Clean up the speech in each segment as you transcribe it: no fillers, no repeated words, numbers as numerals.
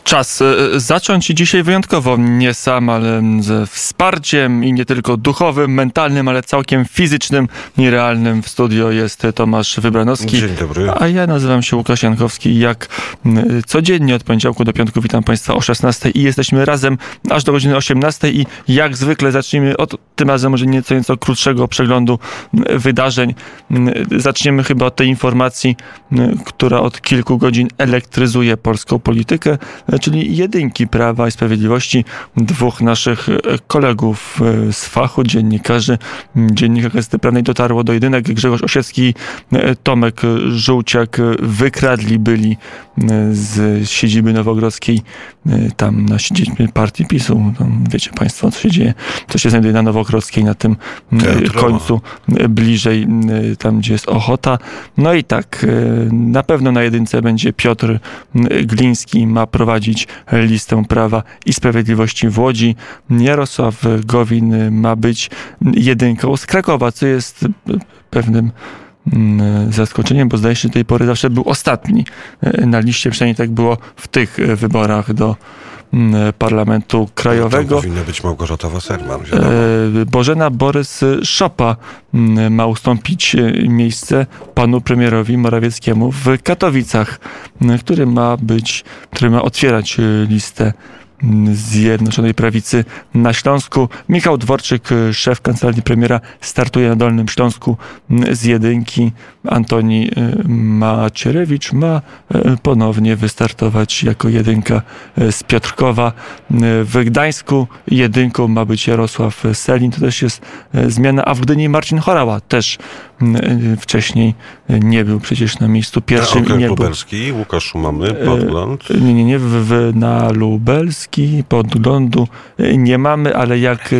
Czas zacząć dzisiaj wyjątkowo, nie sam, ale ze wsparciem i nie tylko duchowym, mentalnym, ale całkiem fizycznym i realnym. W studio jest Tomasz Wybranowski. Dzień dobry. A ja nazywam się Łukasz Jankowski. Jak codziennie od poniedziałku do piątku witam Państwa o 16 i jesteśmy razem aż do godziny 18 i jak zwykle zacznijmy od tym razem może nieco krótszego przeglądu wydarzeń. Zaczniemy chyba od tej informacji, która od kilku godzin elektryzuje polską politykę, czyli jedynki Prawa i Sprawiedliwości, dwóch naszych kolegów z fachu, dziennikarzy, Dziennika Gazety Prawnej dotarło do jedynek. Grzegorz Osiecki i Tomek Żółciak wykradli byli z siedziby nowogrodzkiej, tam na siedzibie partii PiS-u. Tam wiecie Państwo, co się dzieje, co się znajduje na Nowogrodzkiej, na tym końcu, bliżej tam, gdzie jest Ochota. No i tak, na pewno na jedynce będzie Piotr Gliński, ma prowadzić listę Prawa i Sprawiedliwości w Łodzi. Jarosław Gowin ma być jedynką z Krakowa, co jest pewnym zaskoczeniem, bo zdaje się, że do tej pory zawsze był ostatni na liście, przynajmniej tak było w tych wyborach do Parlamentu Krajowego. Tam powinna być Małgorzata Wasserman. Bożena Borys-Szopa ma ustąpić miejsce panu premierowi Morawieckiemu w Katowicach, który ma otwierać listę Zjednoczonej Prawicy na Śląsku. Michał Dworczyk, szef kancelarii premiera, startuje na Dolnym Śląsku z jedynki. Antoni Macierewicz ma ponownie wystartować jako jedynka z Piotrkowa. W Gdańsku jedynką ma być Jarosław Sellin. To też jest zmiana, a w Gdyni Marcin Horała też wcześniej nie był przecież na miejscu pierwszym. Na Lubelski, Łukasz Szumamy, Podgląd. Nie, na Lubelski podglądu nie mamy, ale jak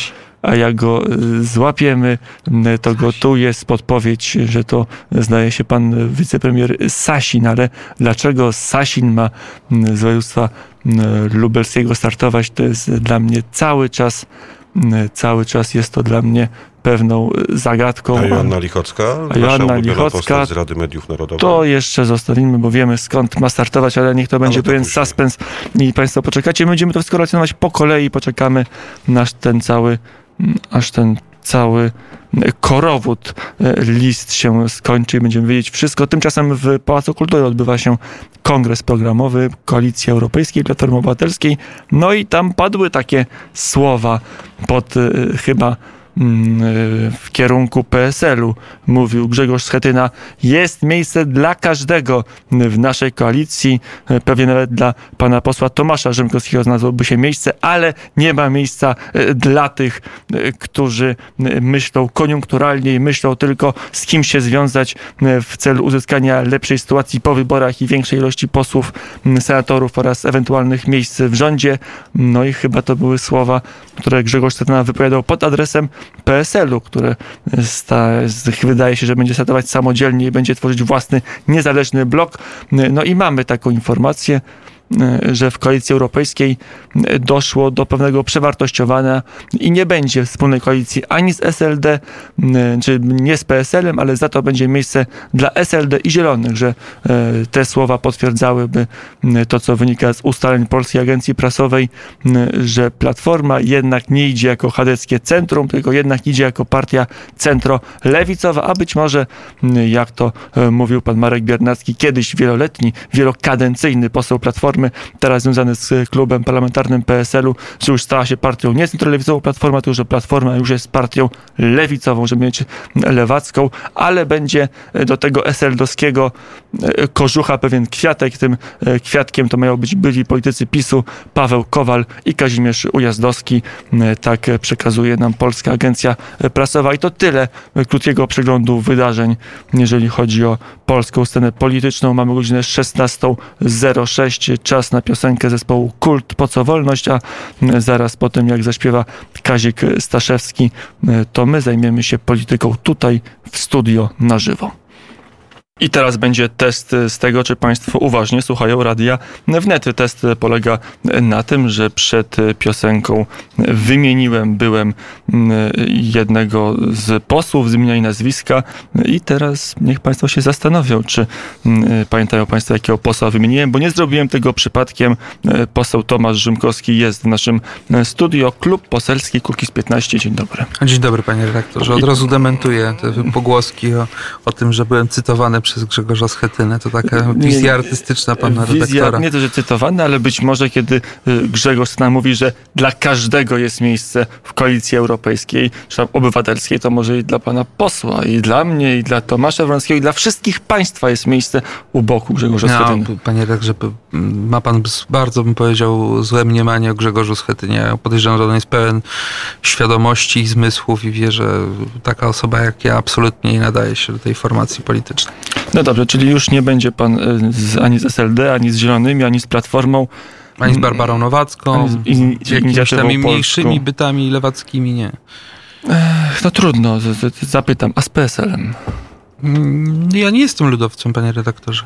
go złapiemy, to gotuje podpowiedź, że to zdaje się pan wicepremier Sasin, ale dlaczego Sasin ma z województwa lubelskiego startować, to jest dla mnie cały czas jest to dla mnie pewną zagadką. A Joanna Lichocka? Joanna Lichocka z Rady Mediów Narodowych. To jeszcze zostawimy, bo wiemy skąd ma startować, ale niech to będzie pewien suspens i Państwo poczekacie. My będziemy to wszystko relacjonować po kolei, poczekamy aż ten cały korowód list się skończy i będziemy wiedzieć wszystko. Tymczasem w Pałacu Kultury odbywa się kongres programowy Koalicji Europejskiej, Platformy Obywatelskiej. No i tam padły takie słowa chyba w kierunku PSL-u. Mówił Grzegorz Schetyna: jest miejsce dla każdego w naszej koalicji. Pewnie nawet dla pana posła Tomasza Rzymkowskiego znalazłoby się miejsce, ale nie ma miejsca dla tych, którzy myślą koniunkturalnie i myślą tylko, z kim się związać w celu uzyskania lepszej sytuacji po wyborach i większej ilości posłów, senatorów oraz ewentualnych miejsc w rządzie. No i chyba to były słowa, które Grzegorz Schetyna wypowiadał pod adresem PSL-u, które wydaje się, że będzie startować samodzielnie i będzie tworzyć własny, niezależny blok. No i mamy taką informację, że w Koalicji Europejskiej doszło do pewnego przewartościowania i nie będzie wspólnej koalicji ani z SLD, czy nie z PSL-em, ale za to będzie miejsce dla SLD i Zielonych, że te słowa potwierdzałyby to, co wynika z ustaleń Polskiej Agencji Prasowej, że Platforma jednak nie idzie jako chadeckie centrum, tylko jednak idzie jako partia centro-lewicowa, a być może, jak to mówił pan Marek Biernacki, kiedyś wieloletni, wielokadencyjny poseł Platformy, teraz związany z klubem parlamentarnym PSL-u, że już stała się partią nie centrolewicową Platforma, tylko że Platforma już jest partią lewicową, żeby mieć lewacką, ale będzie do tego SLD-owskiego kożucha pewien kwiatek. Tym kwiatkiem to mają być byli politycy PiS-u Paweł Kowal i Kazimierz Ujazdowski. Tak przekazuje nam Polska Agencja Prasowa. I to tyle krótkiego przeglądu wydarzeń, jeżeli chodzi o polską scenę polityczną. Mamy godzinę 16:06. Czas na piosenkę zespołu Kult Po co wolność, a zaraz po tym, jak zaśpiewa Kazik Staszewski, to my zajmiemy się polityką tutaj w studio na żywo. I teraz będzie test z tego, czy państwo uważnie słuchają Radia Wnet. Test polega na tym, że przed piosenką byłem jednego z posłów, zmieniali nazwiska i teraz niech państwo się zastanowią, czy pamiętają państwo, jakiego posła wymieniłem, bo nie zrobiłem tego przypadkiem. Poseł Tomasz Rzymkowski jest w naszym studio. Klub Poselski Kukiz15. Dzień dobry. Dzień dobry, panie redaktorze. Od razu dementuję te pogłoski o tym, że byłem cytowany przez Grzegorza Schetynę. To taka wizja artystyczna pana redaktora. Nie to, że cytowany, ale być może kiedy Grzegorz Schetyna mówi, że dla każdego jest miejsce w Koalicji Europejskiej, czy tam obywatelskiej, to może i dla pana posła, i dla mnie, i dla Tomasza Wronskiego, i dla wszystkich państwa jest miejsce u boku Grzegorza Schetyny. Panie redaktorze, ma pan bardzo, bym powiedział, złe mniemanie o Grzegorzu Schetynie. Ja podejrzewam, że on jest pełen świadomości i zmysłów i wie, że taka osoba jak ja absolutnie nie nadaje się do tej formacji politycznej. No dobrze, czyli już nie będzie pan ani z SLD, ani z Zielonymi, ani z Platformą. Ani z Barbarą Nowacką, jakimiś tam mniejszymi bytami lewackimi, nie. No trudno, zapytam. A z PSL-em? Ja nie jestem ludowcem, panie redaktorze.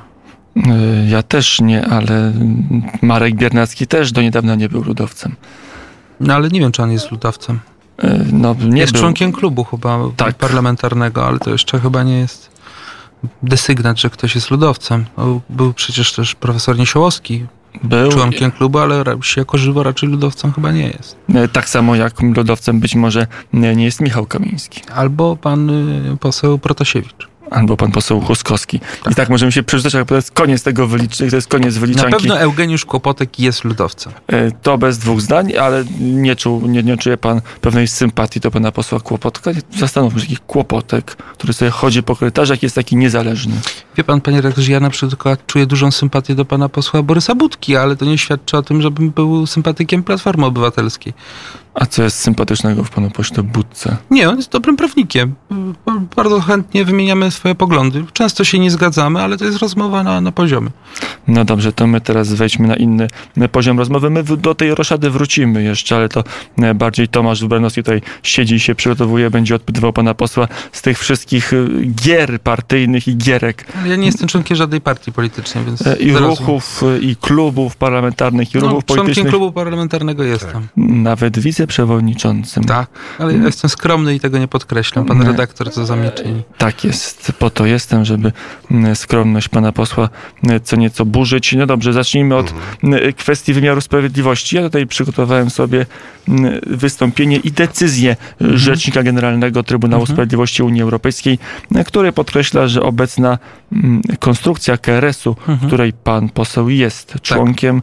Ja też nie, ale Marek Biernacki też do niedawna nie był ludowcem. No ale nie wiem, czy on jest ludowcem. No, nie jest był. Członkiem klubu chyba parlamentarnego, ale to jeszcze chyba nie jest desygnat, że ktoś jest ludowcem. Był przecież też profesor Niesiołowski. Był członkiem klubu, ale jako żywo raczej ludowcem chyba nie jest. Tak samo jak ludowcem być może nie jest Michał Kamiński. Albo pan poseł Protasiewicz. Albo pan poseł Huskowski. Tak. I tak możemy się przeczytać, ale to jest koniec tego to jest koniec wyliczanki. Na pewno Eugeniusz Kłopotek jest ludowcem. To bez dwóch zdań, ale nie czuje pan pewnej sympatii do pana posła Kłopotka? Zastanówmy się, jaki Kłopotek, który sobie chodzi po korytarzach, jest taki niezależny. Wie pan, panie redaktorze, ja na przykład czuję dużą sympatię do pana posła Borysa Budki, ale to nie świadczy o tym, żebym był sympatykiem Platformy Obywatelskiej. A co jest sympatycznego w panu pośle Budce? Nie, on jest dobrym prawnikiem. Bardzo chętnie wymieniamy swoje poglądy. Często się nie zgadzamy, ale to jest rozmowa na poziomie. No dobrze, to my teraz wejdźmy na inny poziom rozmowy. My do tej roszady wrócimy jeszcze, ale to bardziej Tomasz Wybranowski tutaj siedzi i się przygotowuje, będzie odpytywał pana posła z tych wszystkich gier partyjnych i gierek. Ale ja nie jestem członkiem żadnej partii politycznej, więc... I ruchów, i klubów parlamentarnych, i ruchów politycznych. Członkiem klubu parlamentarnego jestem. Nawet wiceprzewodniczącym. Tak, ale ja jestem skromny i tego nie podkreślam. Pan redaktor co za mnie czyni. Tak jest, po to jestem, żeby skromność pana posła co nieco burzyć. No dobrze, zacznijmy od kwestii wymiaru sprawiedliwości. Ja tutaj przygotowałem sobie wystąpienie i decyzję Rzecznika Generalnego Trybunału Sprawiedliwości Unii Europejskiej, który podkreśla, że obecna konstrukcja KRS-u, której pan poseł jest członkiem,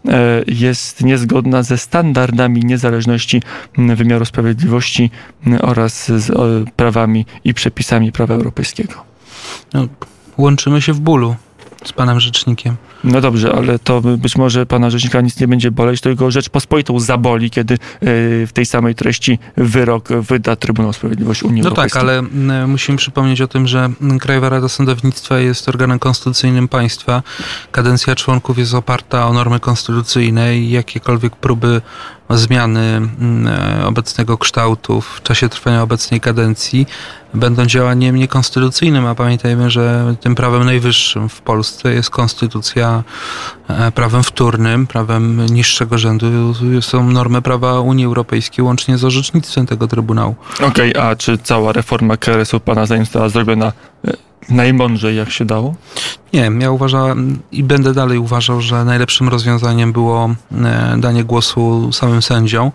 jest niezgodna ze standardami niezależności wymiaru sprawiedliwości oraz z prawami i przepisami prawa europejskiego. No, łączymy się w bólu z panem rzecznikiem. No dobrze, ale to być może pana rzecznika nic nie będzie boleć, to jego Rzeczpospolitą zaboli, kiedy w tej samej treści wyrok wyda Trybunał Sprawiedliwości Unii Europejskiej. No tak, ale musimy przypomnieć o tym, że Krajowa Rada Sądownictwa jest organem konstytucyjnym państwa. Kadencja członków jest oparta o normy konstytucyjne i jakiekolwiek próby zmiany obecnego kształtu w czasie trwania obecnej kadencji będą działaniem niekonstytucyjnym, a pamiętajmy, że tym prawem najwyższym w Polsce jest konstytucja, prawem wtórnym, prawem niższego rzędu są normy prawa Unii Europejskiej, łącznie z orzecznictwem tego Trybunału. Okej, a czy cała reforma KRS-u pana zdaniem została zrobiona najmądrzej, jak się dało? Nie, ja uważam i będę dalej uważał, że najlepszym rozwiązaniem było danie głosu samym sędziom.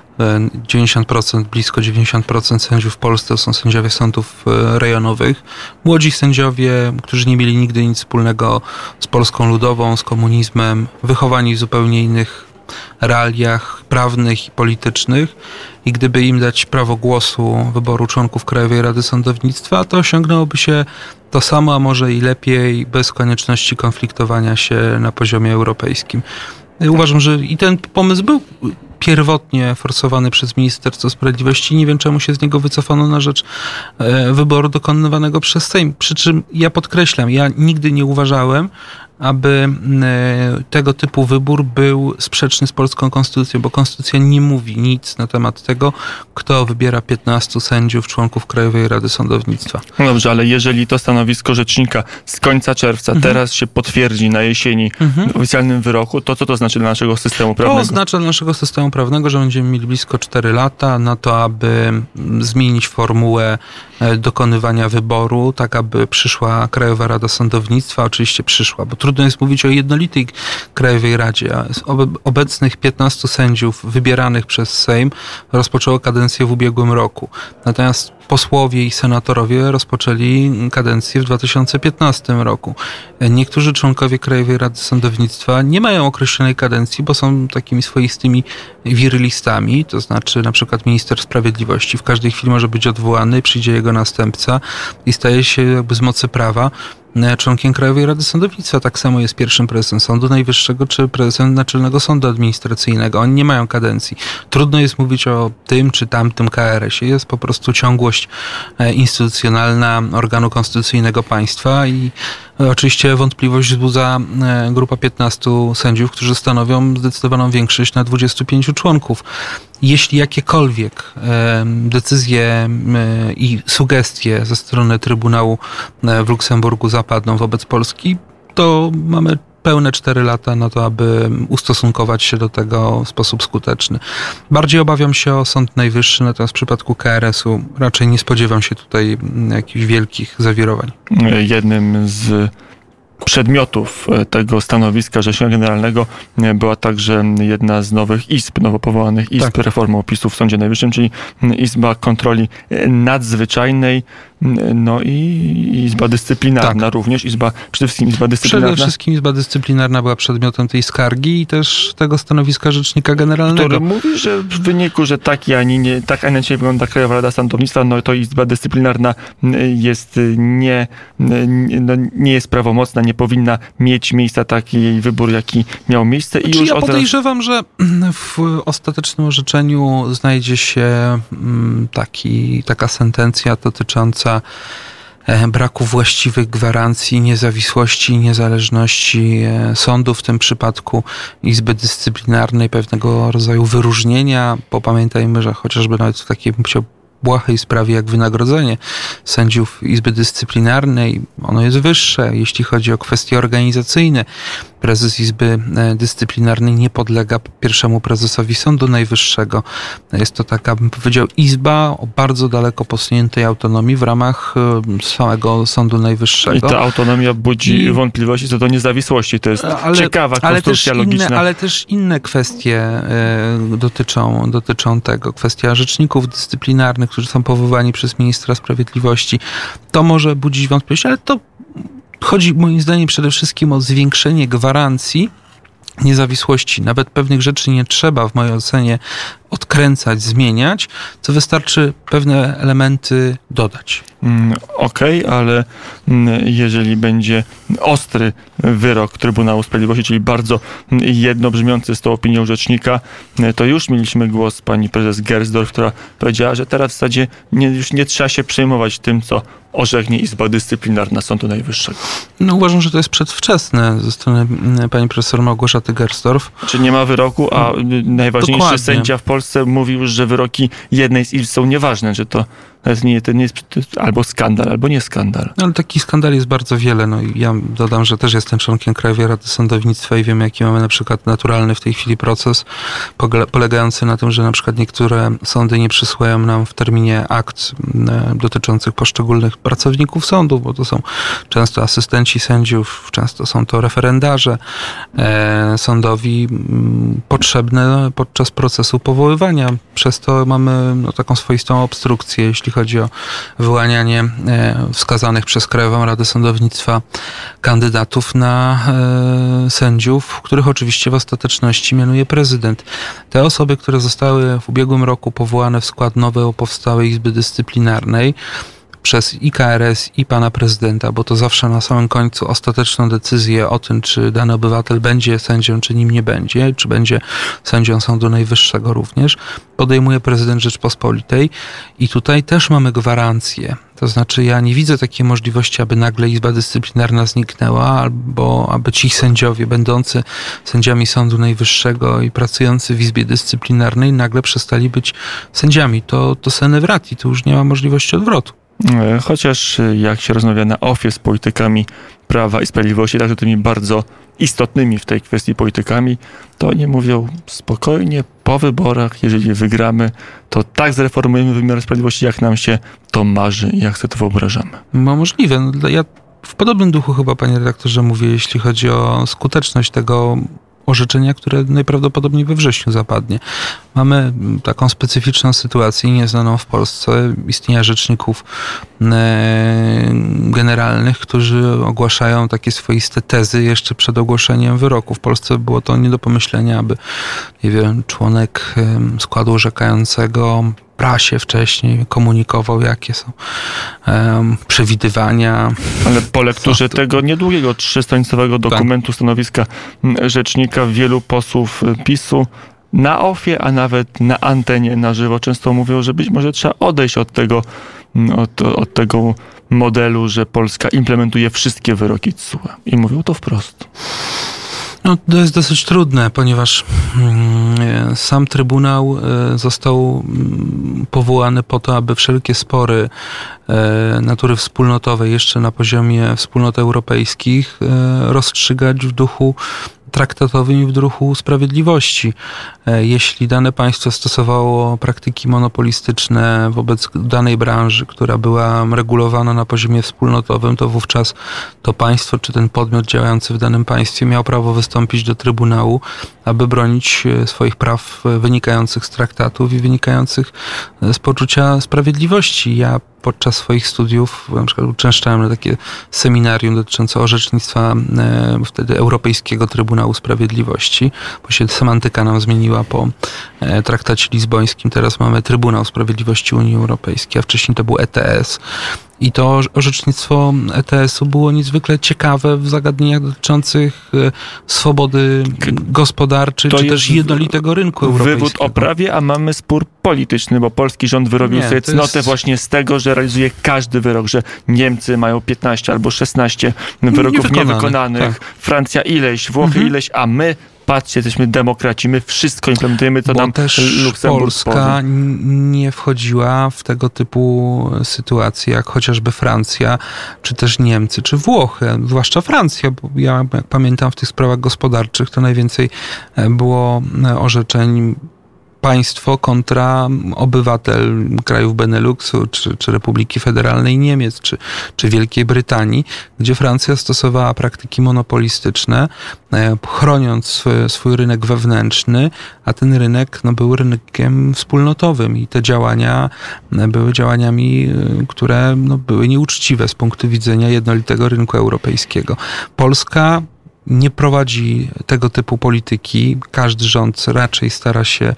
90%, blisko 90% sędziów w Polsce to są sędziowie sądów rejonowych. Młodzi sędziowie, którzy nie mieli nigdy nic wspólnego z Polską Ludową, z komunizmem, wychowani w zupełnie innych realiach prawnych i politycznych i gdyby im dać prawo głosu wyboru członków Krajowej Rady Sądownictwa, to osiągnęłoby się to samo, a może i lepiej, bez konieczności konfliktowania się na poziomie europejskim. Uważam, że i ten pomysł był pierwotnie forsowany przez Ministerstwo Sprawiedliwości. Nie wiem, czemu się z niego wycofano na rzecz wyboru dokonywanego przez Sejm. Przy czym ja podkreślam, ja nigdy nie uważałem, aby tego typu wybór był sprzeczny z polską konstytucją, bo konstytucja nie mówi nic na temat tego, kto wybiera 15 sędziów, członków Krajowej Rady Sądownictwa. No dobrze, ale jeżeli to stanowisko rzecznika z końca czerwca teraz się potwierdzi na jesieni w oficjalnym wyroku, to co to znaczy dla naszego systemu prawnego? To oznacza dla naszego systemu prawnego, że będziemy mieli blisko 4 lata na to, aby zmienić formułę dokonywania wyboru, tak aby przyszła Krajowa Rada Sądownictwa, oczywiście przyszła, bo trudno jest mówić o jednolitej Krajowej Radzie. Obecnych 15 sędziów wybieranych przez Sejm rozpoczęło kadencję w ubiegłym roku. Natomiast posłowie i senatorowie rozpoczęli kadencję w 2015 roku. Niektórzy członkowie Krajowej Rady Sądownictwa nie mają określonej kadencji, bo są takimi swoistymi wirylistami, to znaczy na przykład minister sprawiedliwości w każdej chwili może być odwołany, przyjdzie jego następca i staje się jakby z mocy prawa członkiem Krajowej Rady Sądownictwa. Tak samo jest pierwszym prezesem Sądu Najwyższego czy prezesem Naczelnego Sądu Administracyjnego. Oni nie mają kadencji. Trudno jest mówić o tym czy tamtym KRS-ie. Jest po prostu ciągłość instytucjonalna organu konstytucyjnego państwa i oczywiście wątpliwość wzbudza grupa 15 sędziów, którzy stanowią zdecydowaną większość na 25 członków. Jeśli jakiekolwiek decyzje i sugestie ze strony Trybunału w Luksemburgu zapadną wobec Polski, to mamy pełne 4 lata na to, aby ustosunkować się do tego w sposób skuteczny. Bardziej obawiam się o Sąd Najwyższy, natomiast w przypadku KRS-u raczej nie spodziewam się tutaj jakichś wielkich zawirowań. Jednym z przedmiotów tego stanowiska Rzecznika Generalnego była także jedna z nowych izb, nowo powołanych izb reformy opisu w Sądzie Najwyższym, czyli Izba Kontroli Nadzwyczajnej, no i Izba Dyscyplinarna również. Przede wszystkim Izba Dyscyplinarna. Przede wszystkim Izba Dyscyplinarna była przedmiotem tej skargi i też tego stanowiska Rzecznika Generalnego. Który mówi, że w wyniku, że tak inaczej wygląda Krajowa Rada Sądownictwa, no to Izba Dyscyplinarna jest nie jest prawomocna, nie powinna mieć miejsca taki jej wybór, jaki miał miejsce. I już podejrzewam, że w ostatecznym orzeczeniu znajdzie się taka sentencja dotycząca braku właściwych gwarancji niezawisłości i niezależności sądu, w tym przypadku Izby Dyscyplinarnej, pewnego rodzaju wyróżnienia, bo pamiętajmy, że chociażby nawet w takiej błahej sprawie jak wynagrodzenie sędziów Izby Dyscyplinarnej, ono jest wyższe, jeśli chodzi o kwestie organizacyjne. Prezes Izby Dyscyplinarnej nie podlega pierwszemu prezesowi Sądu Najwyższego. Jest to taka, bym powiedział, izba o bardzo daleko posuniętej autonomii w ramach samego Sądu Najwyższego. I ta autonomia budzi wątpliwości co do niezawisłości. To jest ciekawa konstrukcja logiczna. Ale też inne kwestie dotyczą tego. Kwestia rzeczników dyscyplinarnych, którzy są powołani przez ministra sprawiedliwości. To może budzić wątpliwości, ale to chodzi moim zdaniem przede wszystkim o zwiększenie gwarancji niezawisłości. Nawet pewnych rzeczy nie trzeba w mojej ocenie odkręcać, zmieniać, co wystarczy pewne elementy dodać. Okej, ale jeżeli będzie ostry wyrok Trybunału Sprawiedliwości, czyli bardzo jednobrzmiący z tą opinią rzecznika, to już mieliśmy głos pani prezes Gersdorf, która powiedziała, że teraz w zasadzie już nie trzeba się przejmować tym, co orzeknie Izba Dyscyplinarna Sądu Najwyższego. No, uważam, że to jest przedwczesne ze strony pani profesor Małgorzaty Gersdorf. Czy nie ma wyroku, a najważniejszy sędzia w Polsce mówił, że wyroki jednej z izb są nieważne, że to nie jest albo skandal, albo nie skandal. Ale takich skandali jest bardzo wiele. No i ja dodam, że też jestem członkiem Krajowej Rady Sądownictwa i wiem, jaki mamy na przykład naturalny w tej chwili proces polegający na tym, że na przykład niektóre sądy nie przysyłają nam w terminie akt dotyczących poszczególnych pracowników sądu, bo to są często asystenci sędziów, często są to referendarze sądowi potrzebne podczas procesu powoływania. Przez to mamy taką swoistą obstrukcję, jeśli chodzi o wyłanianie wskazanych przez Krajową Radę Sądownictwa kandydatów na sędziów, których oczywiście w ostateczności mianuje prezydent. Te osoby, które zostały w ubiegłym roku powołane w skład nowo powstałej Izby Dyscyplinarnej, przez i KRS, i pana prezydenta, bo to zawsze na samym końcu ostateczną decyzję o tym, czy dany obywatel będzie sędzią, czy nim nie będzie, czy będzie sędzią Sądu Najwyższego również, podejmuje prezydent Rzeczpospolitej i tutaj też mamy gwarancję. To znaczy ja nie widzę takiej możliwości, aby nagle Izba Dyscyplinarna zniknęła, albo aby ci sędziowie będący sędziami Sądu Najwyższego i pracujący w Izbie Dyscyplinarnej nagle przestali być sędziami. To sine vrati, to już nie ma możliwości odwrotu. Chociaż jak się rozmawia na OFIE z politykami Prawa i Sprawiedliwości, także tymi bardzo istotnymi w tej kwestii politykami, to oni mówią spokojnie, po wyborach, jeżeli wygramy, to tak zreformujemy wymiar sprawiedliwości, jak nam się to marzy i jak sobie to wyobrażamy. No możliwe. Ja w podobnym duchu chyba, panie redaktorze, mówię, jeśli chodzi o skuteczność tego orzeczenia, które najprawdopodobniej we wrześniu zapadnie. Mamy taką specyficzną sytuację, nieznaną w Polsce, istnienia rzeczników generalnych, którzy ogłaszają takie swoiste tezy jeszcze przed ogłoszeniem wyroku. W Polsce było to nie do pomyślenia, aby, nie wiem, członek składu orzekającego prasie wcześniej komunikował, jakie są przewidywania. Ale po lekturze tego niedługiego 3-stronicowego dokumentu stanowiska rzecznika wielu posłów PiS-u na OFIE, a nawet na antenie na żywo często mówią, że być może trzeba odejść od tego modelu, że Polska implementuje wszystkie wyroki TSUE. I mówią to wprost. No, to jest dosyć trudne, ponieważ sam Trybunał został powołany po to, aby wszelkie spory natury wspólnotowej jeszcze na poziomie wspólnot europejskich rozstrzygać w duchu traktatowym i w duchu sprawiedliwości. Jeśli dane państwo stosowało praktyki monopolistyczne wobec danej branży, która była regulowana na poziomie wspólnotowym, to wówczas to państwo czy ten podmiot działający w danym państwie miał prawo wystąpić do Trybunału, aby bronić swoich praw wynikających z traktatów i wynikających z poczucia sprawiedliwości. Ja podczas swoich studiów na przykład uczęszczałem na takie seminarium dotyczące orzecznictwa wtedy Europejskiego Trybunału Sprawiedliwości, bo się semantyka nam zmieniła po traktacie lizbońskim. Teraz mamy Trybunał Sprawiedliwości Unii Europejskiej, a wcześniej to był ETS. I to orzecznictwo ETS-u było niezwykle ciekawe w zagadnieniach dotyczących swobody gospodarczej, czy też jednolitego rynku europejskiego. Wywód o prawie, a mamy spór polityczny, bo polski rząd wyrobił sobie cnotę właśnie z tego, że realizuje każdy wyrok, że Niemcy mają 15 albo 16 wyroków niewykonanych, tak. Francja ileś, Włochy ileś, a my patrzcie, jesteśmy demokraci, my wszystko implementujemy, to nam Luksemburg Polska nie wchodziła w tego typu sytuacje, jak chociażby Francja, czy też Niemcy, czy Włochy, zwłaszcza Francja, bo ja jak pamiętam w tych sprawach gospodarczych to najwięcej było orzeczeń państwo kontra obywatel krajów Beneluxu, czy Republiki Federalnej Niemiec, czy Wielkiej Brytanii, gdzie Francja stosowała praktyki monopolistyczne, chroniąc swój rynek wewnętrzny, a ten rynek był rynkiem wspólnotowym i te działania były działaniami, które były nieuczciwe z punktu widzenia jednolitego rynku europejskiego. Polska nie prowadzi tego typu polityki. Każdy rząd raczej stara się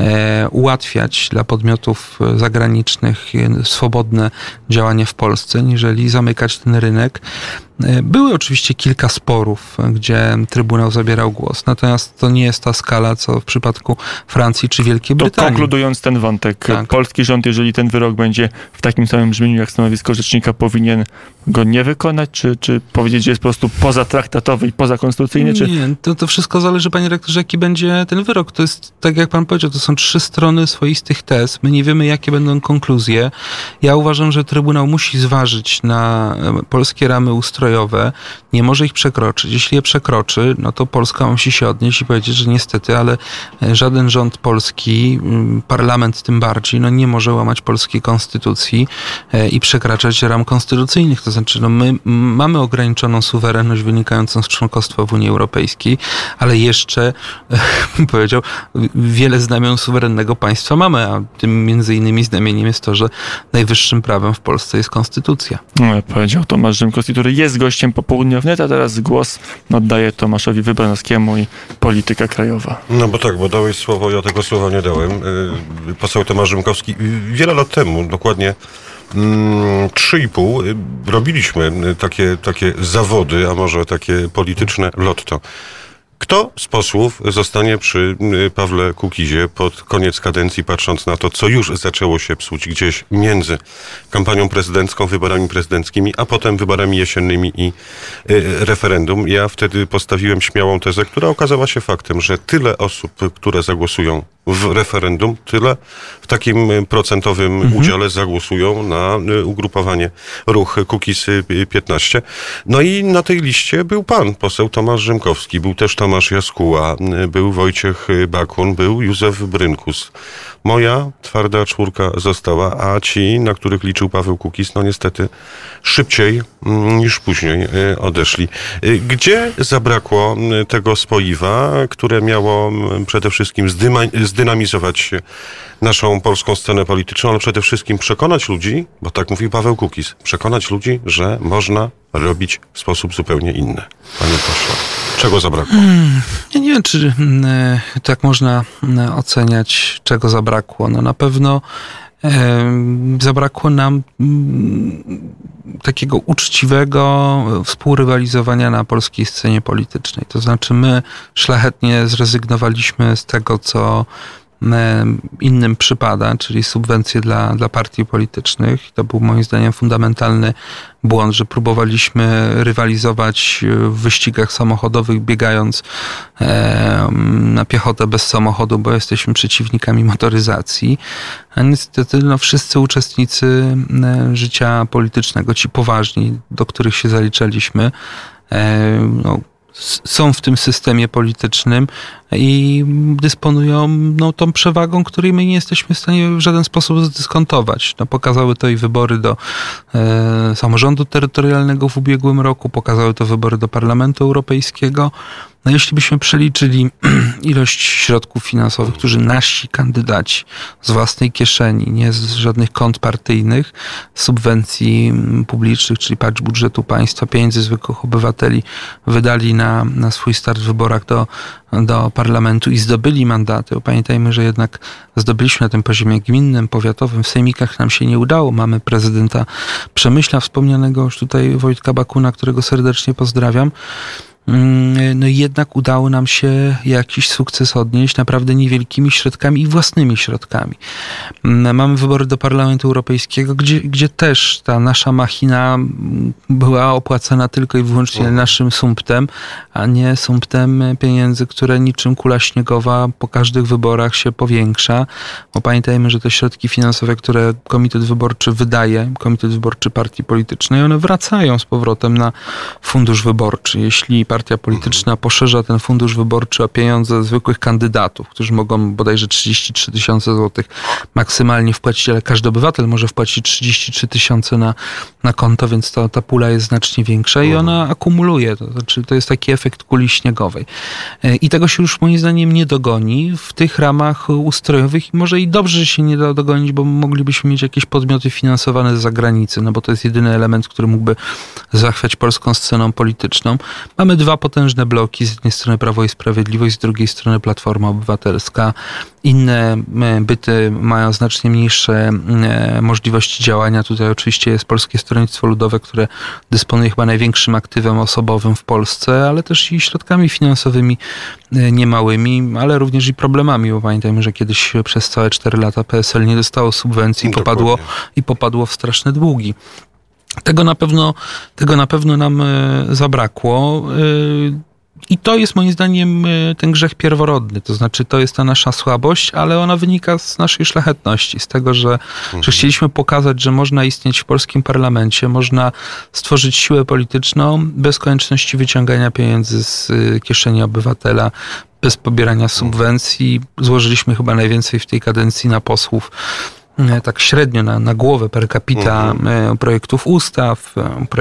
ułatwiać dla podmiotów zagranicznych swobodne działanie w Polsce, niżeli zamykać ten rynek. Były oczywiście kilka sporów, gdzie Trybunał zabierał głos, natomiast to nie jest ta skala, co w przypadku Francji czy Wielkiej Brytanii. To konkludując ten wątek, tak. Polski rząd, jeżeli ten wyrok będzie w takim samym brzmieniu jak stanowisko rzecznika, powinien go nie wykonać, czy powiedzieć, że jest po prostu pozatraktatowy i pozakonstytucyjny? Nie, to wszystko zależy, panie rektorze, jaki będzie ten wyrok. To jest, tak jak pan powiedział, to są 3 strony swoistych tez. My nie wiemy, jakie będą konkluzje. Ja uważam, że Trybunał musi zważyć na polskie ramy ustrojowe, nie może ich przekroczyć. Jeśli je przekroczy, no to Polska musi się odnieść i powiedzieć, że niestety, ale żaden rząd polski, parlament tym bardziej, nie może łamać polskiej konstytucji i przekraczać ram konstytucyjnych. To znaczy, my mamy ograniczoną suwerenność wynikającą z członkostwa w Unii Europejskiej, ale jeszcze, bym powiedział, wiele znamion suwerennego państwa mamy, a tym między innymi znamieniem jest to, że najwyższym prawem w Polsce jest konstytucja. Powiedział Tomasz Rzymkowski, który jest gościem Popołudnia Wnet, a teraz głos oddaję Tomaszowi Wybranowskiemu i polityka krajowa. No bo dałeś słowo, ja tego słowa nie dałem. Poseł Tomasz Rzymkowski wiele lat temu, dokładnie 3,5 robiliśmy takie zawody, a może takie polityczne lotto. Kto z posłów zostanie przy Pawle Kukizie pod koniec kadencji, patrząc na to, co już zaczęło się psuć gdzieś między kampanią prezydencką, wyborami prezydenckimi, a potem wyborami jesiennymi i referendum? Ja wtedy postawiłem śmiałą tezę, która okazała się faktem, że tyle osób, które zagłosują w referendum, tyle w takim procentowym udziale zagłosują na ugrupowanie Ruch Kukiz 15. No i na tej liście był pan poseł Tomasz Rzymkowski, był też Tomasz Jaskuła, był Wojciech Bakun, był Józef Brynkus. Moja twarda czwórka została, a ci, na których liczył Paweł Kukiz, no niestety szybciej niż później odeszli. Gdzie zabrakło tego spoiwa, które miało przede wszystkim zdynamizować naszą polską scenę polityczną, ale przede wszystkim przekonać ludzi, bo tak mówił Paweł Kukiz, przekonać ludzi, że można robić w sposób zupełnie inny. Panie pośle, czego zabrakło? Ja nie wiem, czy tak można oceniać, czego zabrakło. No na pewno zabrakło nam takiego uczciwego współrywalizowania na polskiej scenie politycznej. To znaczy my szlachetnie zrezygnowaliśmy z tego, co innym przypada, czyli subwencje dla partii politycznych. To był moim zdaniem fundamentalny błąd, że próbowaliśmy rywalizować w wyścigach samochodowych, biegając na piechotę bez samochodu, bo jesteśmy przeciwnikami motoryzacji. A niestety wszyscy uczestnicy życia politycznego, ci poważni, do których się zaliczaliśmy, są w tym systemie politycznym i dysponują tą przewagą, której my nie jesteśmy w stanie w żaden sposób zdyskontować. Pokazały to i wybory do samorządu terytorialnego w ubiegłym roku, pokazały to wybory do Parlamentu Europejskiego. No jeśli byśmy przeliczyli ilość środków finansowych, którzy nasi kandydaci z własnej kieszeni, nie z żadnych kont partyjnych, subwencji publicznych, czyli patrz budżetu państwa, pieniędzy zwykłych obywateli wydali na swój start w wyborach do parlamentu i zdobyli mandaty. Bo pamiętajmy, że jednak zdobyliśmy na tym poziomie gminnym, powiatowym, w sejmikach nam się nie udało. Mamy prezydenta Przemyśla, wspomnianego już tutaj Wojtka Bakuna, którego serdecznie pozdrawiam. No i jednak udało nam się jakiś sukces odnieść naprawdę niewielkimi środkami i własnymi środkami. Mamy wybory do Parlamentu Europejskiego, gdzie też ta nasza machina była opłacana tylko i wyłącznie naszym sumptem, a nie sumptem pieniędzy, które niczym kula śniegowa po każdych wyborach się powiększa. Bo pamiętajmy, że te środki finansowe, które Komitet Wyborczy wydaje, Komitet Wyborczy Partii Politycznej, one wracają z powrotem na fundusz wyborczy. Jeśli partia polityczna poszerza ten fundusz wyborczy o pieniądze zwykłych kandydatów, którzy mogą bodajże 33 000 złotych maksymalnie wpłacić, ale każdy obywatel może wpłacić 33 000 na konto, więc ta pula jest znacznie większa i ona akumuluje. To znaczy, to jest taki efekt kuli śniegowej. I tego się już moim zdaniem nie dogoni w tych ramach ustrojowych i może i dobrze, że się nie da dogonić, bo moglibyśmy mieć jakieś podmioty finansowane z zagranicy, no bo to jest jedyny element, który mógłby zachwiać polską sceną polityczną. Mamy dwa potężne bloki, z jednej strony Prawo i Sprawiedliwość, z drugiej strony Platforma Obywatelska. Inne byty mają znacznie mniejsze możliwości działania. Tutaj oczywiście jest Polskie Stronnictwo Ludowe, które dysponuje chyba największym aktywem osobowym w Polsce, ale też i środkami finansowymi niemałymi, ale również i problemami, bo pamiętajmy, że kiedyś przez całe 4 lata PSL nie dostało subwencji i popadło w straszne długi. Tego na pewno nam zabrakło. I to jest moim zdaniem ten grzech pierworodny. To znaczy to jest ta nasza słabość, ale ona wynika z naszej szlachetności. Z tego, że chcieliśmy pokazać, że można istnieć w polskim parlamencie, można stworzyć siłę polityczną bez konieczności wyciągania pieniędzy z kieszeni obywatela, bez pobierania subwencji. Złożyliśmy chyba najwięcej w tej kadencji na posłów, tak średnio na głowę per capita projektów ustaw,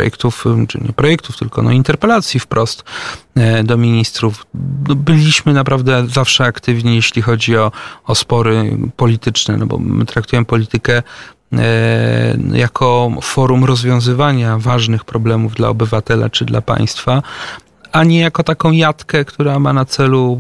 czy nie projektów, tylko interpelacji wprost do ministrów. Byliśmy naprawdę zawsze aktywni, jeśli chodzi o spory polityczne, no bo my traktujemy politykę jako forum rozwiązywania ważnych problemów dla obywatela czy dla państwa, a nie jako taką jatkę, która ma na celu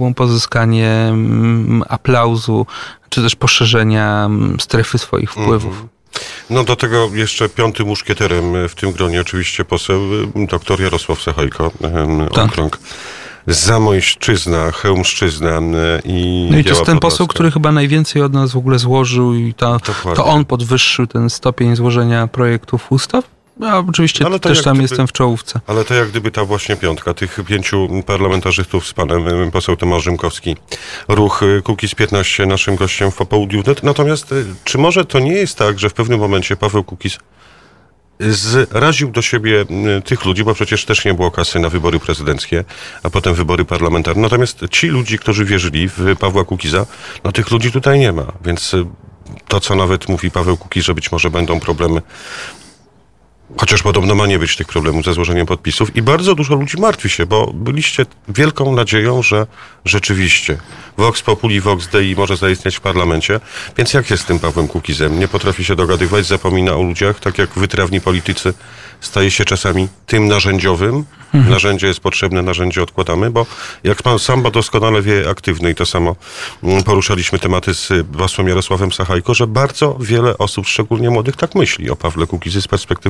pozyskanie aplauzu, czy też poszerzenia strefy swoich wpływów. No do tego jeszcze piątym muszkieterem w tym gronie oczywiście poseł dr Jarosław Sachajko, okrąg Zamojszczyzna, Chełmszczyzna i No i to jest ten poseł, który chyba najwięcej od nas w ogóle złożył i to on podwyższył ten stopień złożenia projektów ustaw. Ja oczywiście też tam jestem w czołówce. Ale to jak gdyby ta właśnie piątka, tych 5 parlamentarzystów z panem poseł Tomasz Rzymkowski, ruch Kukiz15 naszym gościem w popołudniu. Natomiast czy może to nie jest tak, że w pewnym momencie Paweł Kukiz zraził do siebie tych ludzi, bo przecież też nie było kasy na wybory prezydenckie, a potem wybory parlamentarne. Natomiast ci ludzie, którzy wierzyli w Pawła Kukiza, no tych ludzi tutaj nie ma. Więc to, co nawet mówi Paweł Kukiz, że być może będą problemy, chociaż podobno ma nie być tych problemów ze złożeniem podpisów i bardzo dużo ludzi martwi się, bo byliście wielką nadzieją, że rzeczywiście Vox Populi, Vox Dei może zaistnieć w parlamencie, więc jak jest z tym Pawłem Kukizem? Nie potrafi się dogadywać, zapomina o ludziach, tak jak wytrawni politycy, staje się czasami tym narzędziowym. Narzędzie jest potrzebne, narzędzie odkładamy, bo jak pan sam doskonale wie, aktywny i to samo poruszaliśmy tematy z posłem Jarosławem Sachajko, że bardzo wiele osób, szczególnie młodych, tak myśli o Pawle Kukizie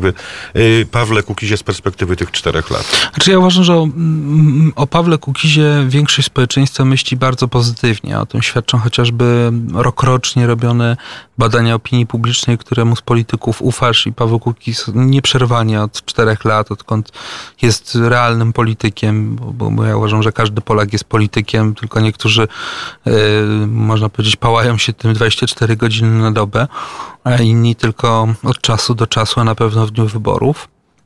z perspektywy tych 4 lat. Znaczy ja uważam, że o Pawle Kukizie większość społeczeństwa myśli bardzo pozytywnie. O tym świadczą chociażby rokrocznie robione badania opinii publicznej, któremu z polityków ufasz i Paweł Kukiz nieprzerwanie od 4 lat, odkąd jest realnym politykiem, bo ja uważam, że każdy Polak jest politykiem, tylko niektórzy, można powiedzieć, pałają się tym 24 godziny na dobę, a inni tylko od czasu do czasu, a na pewno w dniu wyborów.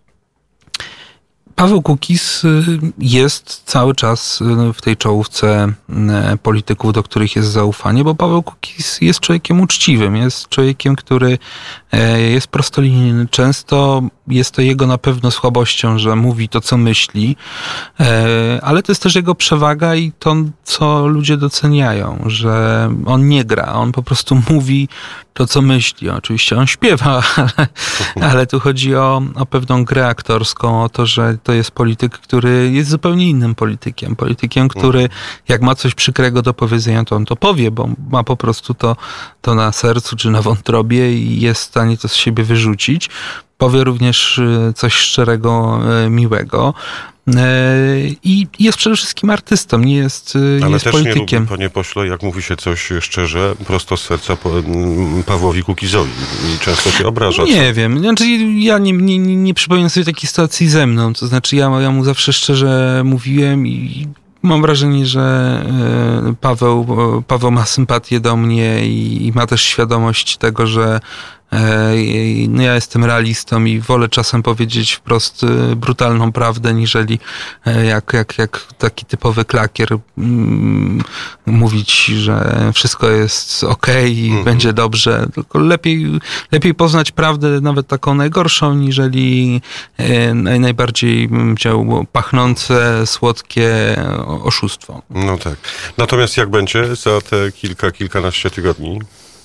Paweł Kukiz jest cały czas w tej czołówce polityków, do których jest zaufanie, bo Paweł Kukiz jest człowiekiem uczciwym, jest człowiekiem, który jest prostolinijny. Często jest to jego na pewno słabością, że mówi to, co myśli, ale to jest też jego przewaga i to, co ludzie doceniają, że on nie gra, on po prostu mówi to, co myśli. Oczywiście on śpiewa, ale tu chodzi o pewną grę aktorską, o to, że to jest polityk, który jest zupełnie innym politykiem. Politykiem, który jak ma coś przykrego do powiedzenia, to on to powie, bo ma po prostu to na sercu czy na wątrobie i jest w stanie to z siebie wyrzucić. Powie również coś szczerego, miłego. I jest przede wszystkim artystą, nie jest politykiem. Ale też nie lubi, panie pośle, jak mówi się coś szczerze, prosto z serca Pawłowi Kukizowi i często się obraża. Nie wiem, znaczy ja nie przypominam sobie takiej sytuacji ze mną, to znaczy ja mu zawsze szczerze mówiłem i mam wrażenie, że Paweł ma sympatię do mnie i ma też świadomość tego, że no ja jestem realistą i wolę czasem powiedzieć wprost brutalną prawdę, niżeli jak taki typowy klakier mówić, że wszystko jest okej i będzie dobrze. Tylko lepiej poznać prawdę, nawet taką najgorszą, niżeli najbardziej pachnące, słodkie oszustwo. No tak. Natomiast jak będzie za te kilkanaście tygodni?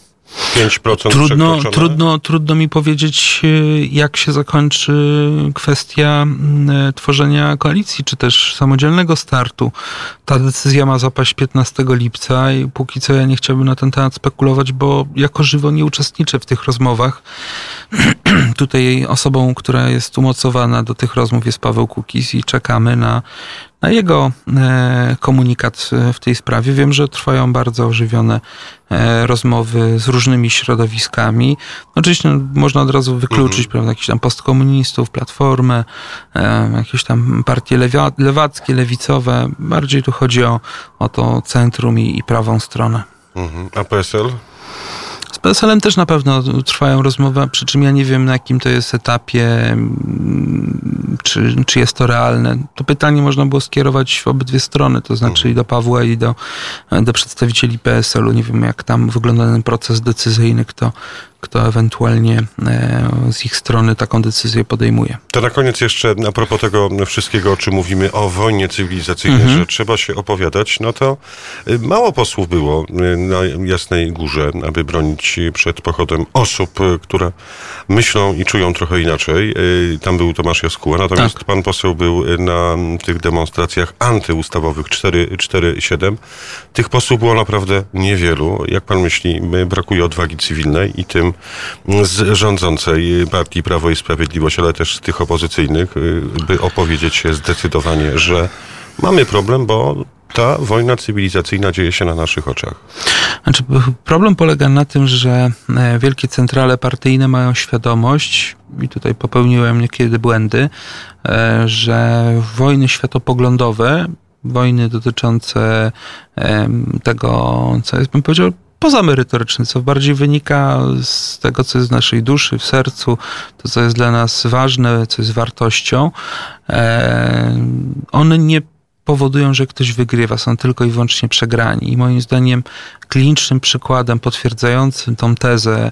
5% Trudno mi powiedzieć, jak się zakończy kwestia tworzenia koalicji, czy też samodzielnego startu. Ta decyzja ma zapaść 15 lipca i póki co ja nie chciałbym na ten temat spekulować, bo jako żywo nie uczestniczę w tych rozmowach. Tutaj osobą, która jest umocowana do tych rozmów jest Paweł Kukiz i czekamy na jego komunikat w tej sprawie. Wiem, że trwają bardzo ożywione rozmowy z różnymi środowiskami. Oczywiście można od razu wykluczyć prawda, jakichś tam postkomunistów, Platformę, jakieś tam partie lewackie, lewicowe. Bardziej tu chodzi o to centrum i prawą stronę. A PSL? Z PSL-em też na pewno trwają rozmowy, przy czym ja nie wiem, na jakim to jest etapie, czy jest to realne. To pytanie można było skierować w obydwie strony, to znaczy i do Pawła, i do przedstawicieli PSL-u. Nie wiem, jak tam wygląda ten proces decyzyjny, kto ewentualnie z ich strony taką decyzję podejmuje. To na koniec jeszcze a propos tego wszystkiego, o czym mówimy, o wojnie cywilizacyjnej, że trzeba się opowiadać, no to mało posłów było na Jasnej Górze, aby bronić przed pochodem osób, które myślą i czują trochę inaczej. Tam był Tomasz Jaskuła, natomiast pan poseł był na tych demonstracjach antyustawowych 4-7. Tych posłów było naprawdę niewielu. Jak pan myśli, brakuje odwagi cywilnej i tym posłem z rządzącej partii Prawo i Sprawiedliwość, ale też z tych opozycyjnych, by opowiedzieć się zdecydowanie, że mamy problem, bo ta wojna cywilizacyjna dzieje się na naszych oczach. Znaczy, problem polega na tym, że wielkie centrale partyjne mają świadomość, i tutaj popełniłem niekiedy błędy, że wojny światopoglądowe, wojny dotyczące tego, co jest, bym powiedział, pozamerytoryczny, co bardziej wynika z tego, co jest w naszej duszy, w sercu, to, co jest dla nas ważne, co jest wartością, one nie powodują, że ktoś wygrywa, są tylko i wyłącznie przegrani. I moim zdaniem klinicznym przykładem potwierdzającym tą tezę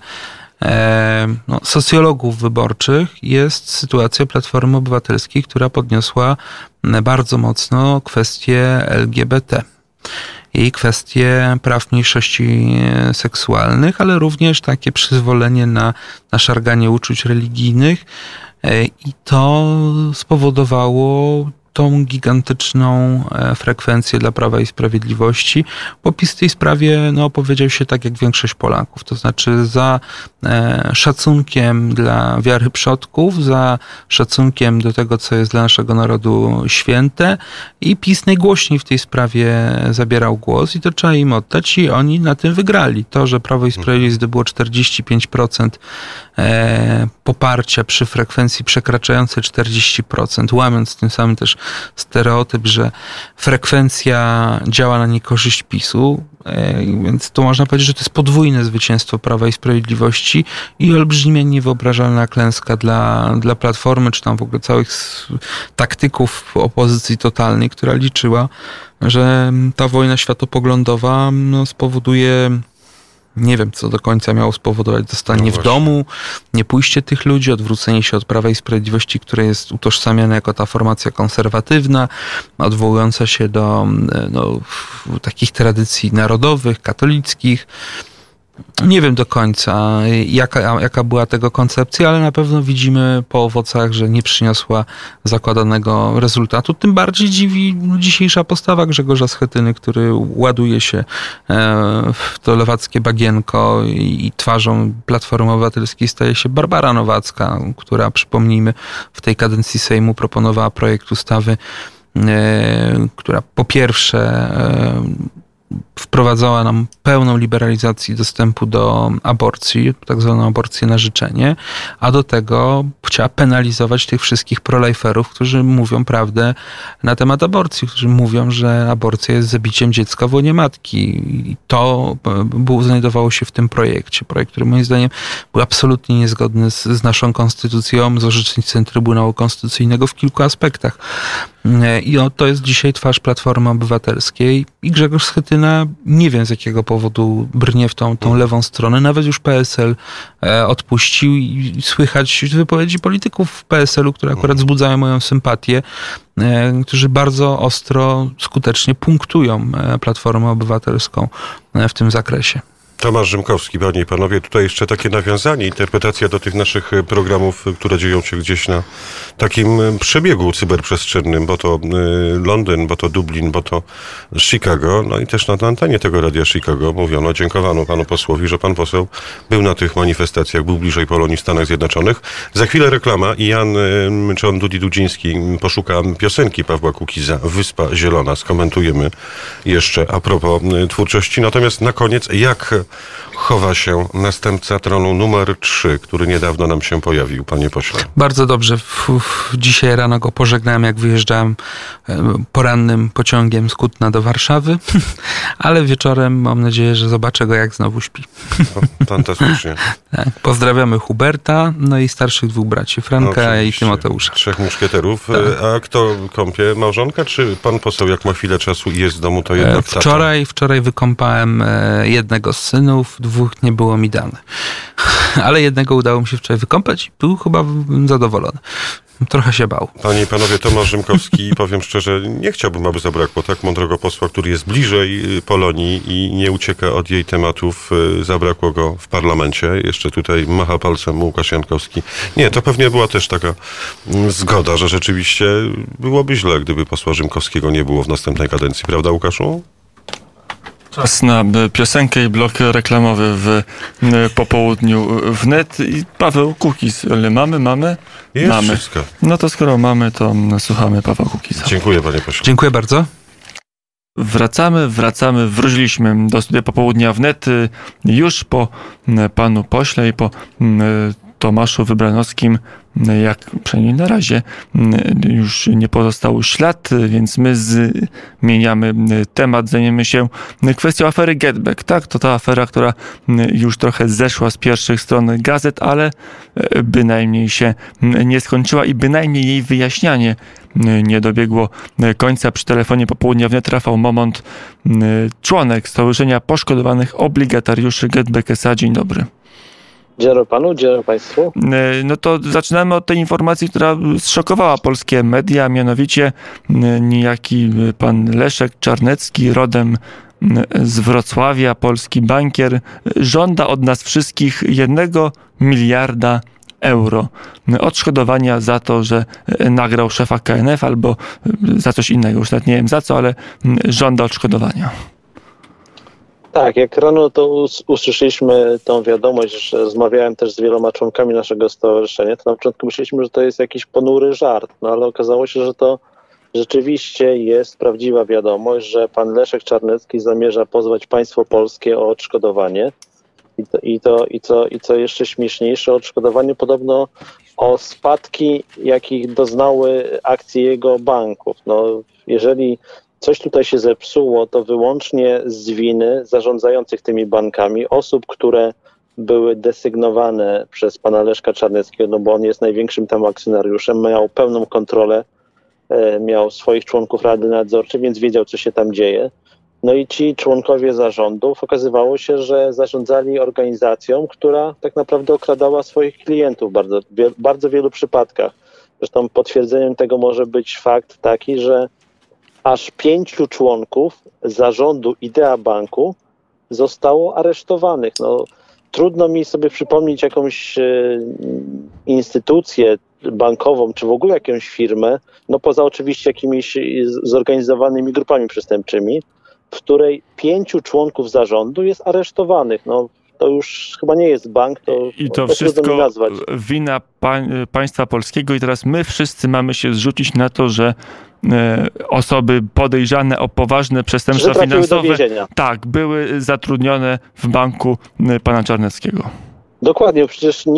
socjologów wyborczych jest sytuacja Platformy Obywatelskiej, która podniosła bardzo mocno kwestię LGBT i kwestie praw mniejszości seksualnych, ale również takie przyzwolenie na szarganie uczuć religijnych i to spowodowało tą gigantyczną frekwencję dla Prawa i Sprawiedliwości, bo PiS w tej sprawie opowiedział się tak jak większość Polaków, to znaczy za szacunkiem dla wiary przodków, za szacunkiem do tego, co jest dla naszego narodu święte i PiS najgłośniej w tej sprawie zabierał głos i to trzeba im oddać i oni na tym wygrali. To, że Prawo i Sprawiedliwość zdobyło 45% poparcia przy frekwencji przekraczającej 40%, łamiąc tym samym też stereotyp, że frekwencja działa na niekorzyść PiS-u, więc to można powiedzieć, że to jest podwójne zwycięstwo Prawa i Sprawiedliwości i olbrzymia, niewyobrażalna klęska dla Platformy, czy tam w ogóle całych taktyków opozycji totalnej, która liczyła, że ta wojna światopoglądowa spowoduje, nie wiem, co do końca miało spowodować, zostanie w domu, nie pójście tych ludzi, odwrócenie się od Prawa i Sprawiedliwości, które jest utożsamiane jako ta formacja konserwatywna, odwołująca się do takich tradycji narodowych, katolickich. Nie wiem do końca, jaka była tego koncepcja, ale na pewno widzimy po owocach, że nie przyniosła zakładanego rezultatu. Tym bardziej dziwi dzisiejsza postawa Grzegorza Schetyny, który ładuje się w to lewackie bagienko i twarzą Platformy Obywatelskiej staje się Barbara Nowacka, która, przypomnijmy, w tej kadencji Sejmu proponowała projekt ustawy, która po pierwsze wprowadzała nam pełną liberalizację dostępu do aborcji, tak zwaną aborcję na życzenie, a do tego chciała penalizować tych wszystkich proliferów, którzy mówią prawdę na temat aborcji, którzy mówią, że aborcja jest zabiciem dziecka w łonie matki. I to znajdowało się w tym projekcie. Projekt, który moim zdaniem był absolutnie niezgodny z naszą konstytucją, z orzecznictwem Trybunału Konstytucyjnego w kilku aspektach. I to jest dzisiaj twarz Platformy Obywatelskiej i Grzegorz Schetyna nie wiem z jakiego powodu brnie w tą lewą stronę. Nawet już PSL odpuścił i słychać wypowiedzi polityków PSL-u, które akurat wzbudzają moją sympatię, którzy bardzo ostro, skutecznie punktują Platformę Obywatelską w tym zakresie. Tomasz Rzymkowski, panie i panowie, tutaj jeszcze takie nawiązanie, interpretacja do tych naszych programów, które dzieją się gdzieś na takim przebiegu cyberprzestrzennym, bo to Londyn, bo to Dublin, bo to Chicago, no i też na antenie tego Radia Chicago mówiono, dziękowano panu posłowi, że pan poseł był na tych manifestacjach, był bliżej Polonii w Stanach Zjednoczonych. Za chwilę reklama i John Dudziński poszuka piosenki Pawła Kukiza, Wyspa Zielona, skomentujemy jeszcze a propos twórczości. Natomiast na koniec, jak chowa się następca tronu numer 3, który niedawno nam się pojawił, panie pośle? Bardzo dobrze. Dzisiaj rano go pożegnałem, jak wyjeżdżałem porannym pociągiem z Kutna do Warszawy, ale wieczorem mam nadzieję, że zobaczę go, jak znowu śpi. Fantastycznie. Tak. Pozdrawiamy Huberta, no i starszych dwóch braci, Franka i Tymoteusza. 3 muszkieterów. Tak. A kto kąpie? Małżonka, czy pan poseł, jak ma chwilę czasu i jest w domu, to jednak Wczoraj wykąpałem jednego z synów, 2 nie było mi dane. Ale jednego udało mi się wczoraj wykąpać i był chyba zadowolony. Trochę się bał. Panie i panowie, Tomasz Rzymkowski, powiem szczerze, nie chciałbym, aby zabrakło tak mądrego posła, który jest bliżej Polonii i nie ucieka od jej tematów. Zabrakło go w parlamencie. Jeszcze tutaj macha palcem Łukasz Jankowski. Nie, to pewnie była też taka zgoda, że rzeczywiście byłoby źle, gdyby posła Rzymkowskiego nie było w następnej kadencji. Prawda, Łukaszu? Czas na piosenkę i blok reklamowy w popołudniu wnet. I Paweł Kukiz. Mamy? Jest mamy. Wszystko. No to skoro mamy, to słuchamy Pawła Kukiza. Dziękuję, panie pośle. Dziękuję bardzo. Wracamy, wróciliśmy do studia popołudnia wnet już po panu pośle i po Tomaszu Wybranowskim, jak przynajmniej na razie już nie pozostał ślad, więc my zmieniamy temat, zajmiemy się kwestią afery GetBack. Tak, to ta afera, która już trochę zeszła z pierwszych stron gazet, ale bynajmniej się nie skończyła i bynajmniej jej wyjaśnianie nie dobiegło końca. Przy telefonie popołudnia wnet Rafał Momont, członek Stowarzyszenia Poszkodowanych Obligatariuszy GetBack S.A. Dzień dobry. Dzień dobry panu, dzień dobry państwu. No to zaczynamy od tej informacji, która zszokowała polskie media, mianowicie niejaki pan Leszek Czarnecki, rodem z Wrocławia, polski bankier, żąda od nas wszystkich 1 miliarda euro odszkodowania za to, że nagrał szefa KNF albo za coś innego, już nawet nie wiem za co, ale żąda odszkodowania. Tak, jak rano to usłyszeliśmy tą wiadomość, że rozmawiałem też z wieloma członkami naszego stowarzyszenia, to na początku myśleliśmy, że to jest jakiś ponury żart, no ale okazało się, że to rzeczywiście jest prawdziwa wiadomość, że pan Leszek Czarnecki zamierza pozwać państwo polskie o odszkodowanie i co jeszcze śmieszniejsze, odszkodowanie podobno o spadki, jakich doznały akcje jego banków. No, jeżeli coś tutaj się zepsuło, to wyłącznie z winy zarządzających tymi bankami, osób, które były desygnowane przez pana Leszka Czarneckiego, no bo on jest największym tam akcjonariuszem, miał pełną kontrolę, miał swoich członków rady nadzorczej, więc wiedział, co się tam dzieje. No i ci członkowie zarządów okazywało się, że zarządzali organizacją, która tak naprawdę okradała swoich klientów w bardzo wielu przypadkach. Zresztą potwierdzeniem tego może być fakt taki, że aż 5 członków zarządu Idea Banku zostało aresztowanych. No, trudno mi sobie przypomnieć jakąś instytucję bankową, czy w ogóle jakąś firmę, no poza oczywiście jakimiś zorganizowanymi grupami przestępczymi, w której 5 członków zarządu jest aresztowanych. No, to już chyba nie jest bank, to wszystko nazwać. Wina państwa polskiego i teraz my wszyscy mamy się zrzucić na to, że osoby podejrzane o poważne przestępstwa finansowe były zatrudnione w banku pana Czarneckiego. Dokładnie, przecież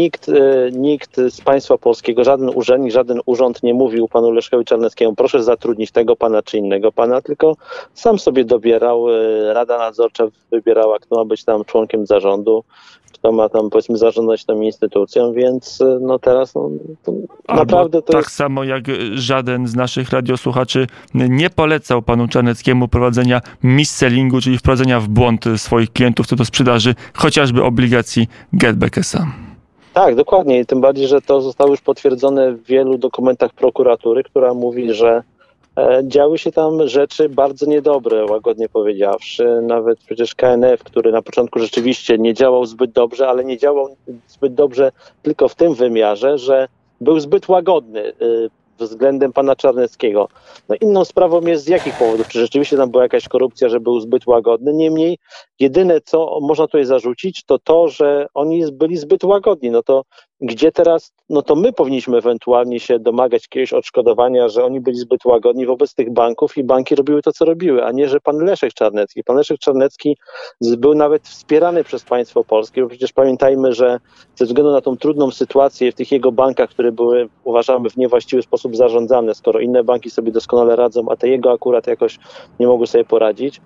nikt z państwa polskiego, żaden urzędnik, żaden urząd nie mówił panu Leszkowi Czarneckiemu, proszę zatrudnić tego pana czy innego pana, tylko sam sobie dobierał, Rada Nadzorcza wybierała, kto ma być tam członkiem zarządu, kto ma tam, powiedzmy, zarządzać tą instytucją, więc no teraz to naprawdę to tak jest... samo jak żaden z naszych radiosłuchaczy nie polecał panu Czarneckiemu prowadzenia mis-sellingu, czyli wprowadzenia w błąd swoich klientów co do sprzedaży chociażby obligacji GetBack S.A. Tak, dokładnie. I tym bardziej, że to zostało już potwierdzone w wielu dokumentach prokuratury, która mówi, że działy się tam rzeczy bardzo niedobre, łagodnie powiedziawszy. Nawet przecież KNF, który na początku rzeczywiście nie działał zbyt dobrze, ale nie działał zbyt dobrze tylko w tym wymiarze, że był zbyt łagodny względem pana Czarneckiego. No inną sprawą jest z jakich powodów, czy rzeczywiście tam była jakaś korupcja, że był zbyt łagodny. Niemniej jedyne, co można tutaj zarzucić, to to, że oni byli zbyt łagodni. No to gdzie teraz, no to my powinniśmy ewentualnie się domagać jakiegoś odszkodowania, że oni byli zbyt łagodni wobec tych banków i banki robiły to, co robiły, a nie, że pan Leszek Czarnecki. Pan Leszek Czarnecki był nawet wspierany przez państwo polskie, bo przecież pamiętajmy, że ze względu na tą trudną sytuację w tych jego bankach, które były, uważamy, w niewłaściwy sposób zarządzane, skoro inne banki sobie doskonale radzą, a te jego akurat jakoś nie mogły sobie poradzić,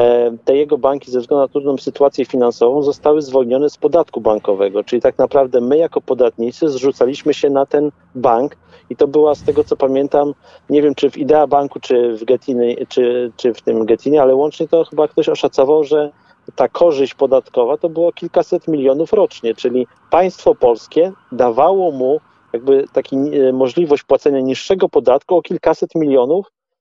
te jego banki ze względu na trudną sytuację finansową zostały zwolnione z podatku bankowego, czyli tak naprawdę my jako podatnicy zrzucaliśmy się na ten bank i to była, z tego co pamiętam, nie wiem czy w Idea Banku, czy w Getinie, czy w tym Getinie, ale łącznie to chyba ktoś oszacował, że ta korzyść podatkowa to było kilkaset milionów rocznie, czyli państwo polskie dawało mu jakby taki możliwość płacenia niższego podatku o kilkaset milionów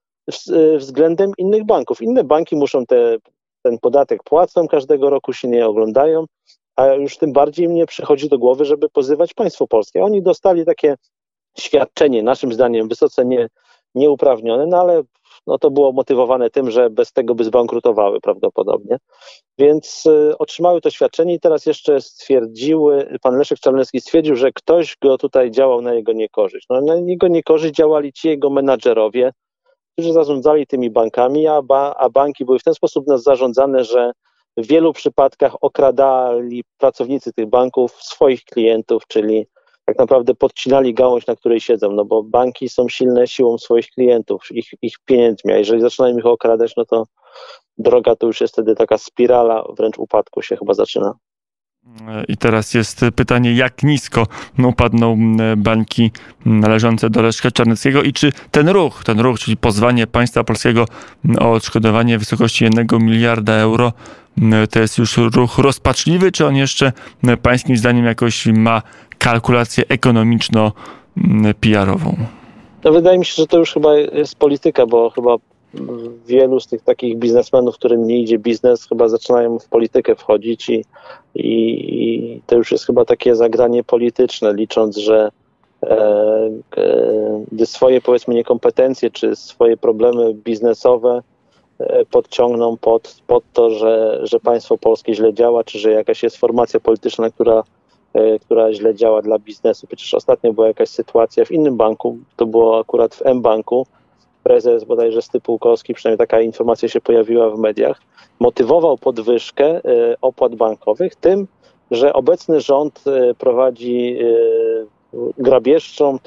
względem innych banków. Inne banki muszą ten podatek płacą, każdego roku się nie oglądają, a już tym bardziej mnie przychodzi do głowy, żeby pozywać państwo polskie. Oni dostali takie świadczenie, naszym zdaniem wysoce nieuprawnione, no ale no to było motywowane tym, że bez tego by zbankrutowały prawdopodobnie. Więc otrzymały to świadczenie i teraz jeszcze pan Leszek Czarnecki stwierdził, że ktoś go tutaj działał na jego niekorzyść. No, na jego niekorzyść działali ci jego menadżerowie, którzy zarządzali tymi bankami, a banki były w ten sposób zarządzane, że w wielu przypadkach okradali pracownicy tych banków swoich klientów, czyli tak naprawdę podcinali gałąź, na której siedzą, no bo banki są silne siłą swoich klientów, ich pieniędzmi, a jeżeli zaczynają ich okradać, no to droga to już jest wtedy taka spirala wręcz upadku się chyba zaczyna. I teraz jest pytanie, jak nisko upadną banki należące do Leszka Czarneckiego i czy ten ruch, czyli pozwanie państwa polskiego o odszkodowanie w wysokości 1 miliarda euro, to jest już ruch rozpaczliwy, czy on jeszcze pańskim zdaniem jakoś ma kalkulację ekonomiczno-PR-ową? No wydaje mi się, że to już chyba jest polityka, bo chyba wielu z tych takich biznesmenów, którym nie idzie biznes, chyba zaczynają w politykę wchodzić i to już jest chyba takie zagranie polityczne, licząc, że gdy swoje powiedzmy niekompetencje czy swoje problemy biznesowe podciągną pod to, że państwo polskie źle działa, czy że jakaś jest formacja polityczna, która źle działa dla biznesu. Przecież ostatnio była jakaś sytuacja w innym banku, to było akurat w mBanku. Prezes bodajże Stypułkowski, przynajmniej taka informacja się pojawiła w mediach, motywował podwyżkę opłat bankowych tym, że obecny rząd prowadzi grabieżczą,